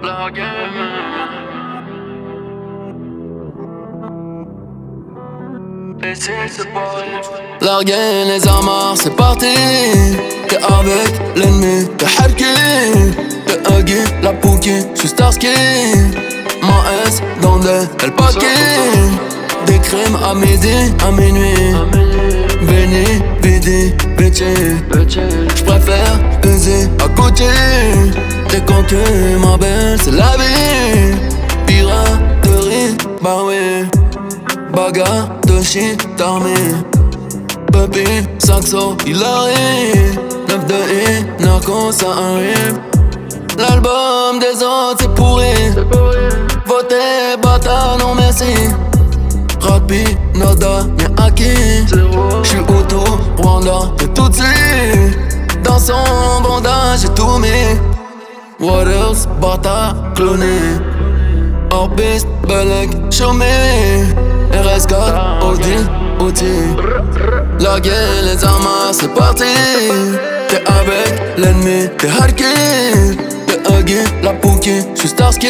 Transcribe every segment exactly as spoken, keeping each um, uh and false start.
La game. Larguer les amarres, c'est parti. T'es avec l'ennemi, t'es harké. T'es huggy, la pouki, j'suis Starsky. Ma S dans des El Paquet. Des crimes à midi, à minuit. Béni, Bidi, Bitchy. J'préfère user à côté. T'es conquis, ma belle, c'est la vie. Piraterie, bah oui. Bagarre de shit armé. Puppy, Saxo, Hilary. neuf de I, Narco, ça arrive. L'album des autres c'est pourri. Votez, bâtard, non merci. Rapi, nada, y'a acquis. J'suis auto, Rwanda, et tout de dans son bandage, j'ai tout mis. What else, bâtard, cloné. Hors-piste, Belek, chômé. R S quatre, Audi, outil. Larguer les armes, c'est parti. T'es avec l'ennemi, t'es harké. T'es huggy, la pouki, j'suis Starsky.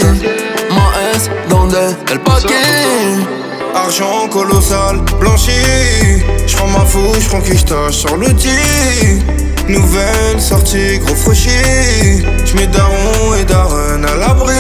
Ma S dans des El Paquet. Argent colossal, blanchi. J'prends ma fouche, j'prends qui j'tâche sur l'outil. Nouvelle sortie, gros fauchi. J'mets daron et daron à l'abri.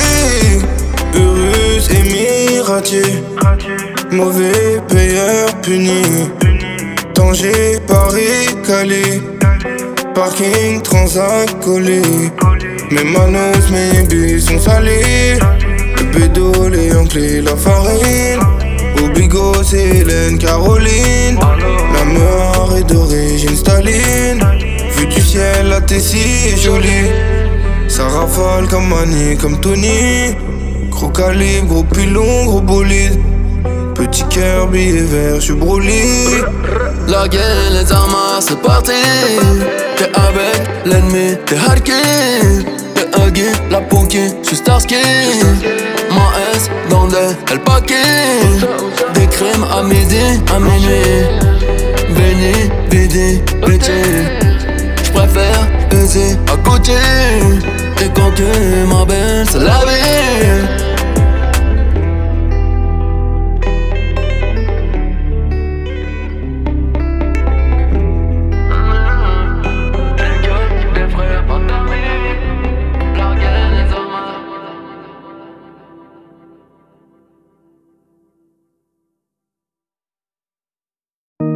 Urus, émiratier. Mauvais payeur puni. Tanger, Paris, Cali. Parking, Transac, collé. Mes manos, mes bus sont salés. Le bédo, les Yankees, la farine. Au bigot, c'est Hélène, Caroline. La meilleure est d'origine Staline. Vue du ciel, la Tessie est jolie. Ça rafale comme Manny, comme Tony. Gros calibre, gros pilon, gros bolide. Petit cœur, billet vert, j'suis brûlé. Larguer les armes, c'est parti. T'es avec l'ennemi, t'es harké. T'es huggy, la pouki, j'suis Starsky. Ma S dans des El Paquet. Des crimes à midi, à minuit. Béni, Bidi, Bitchy. J'préfère user à côté. T'es conquis, ma belle, c'est la vie.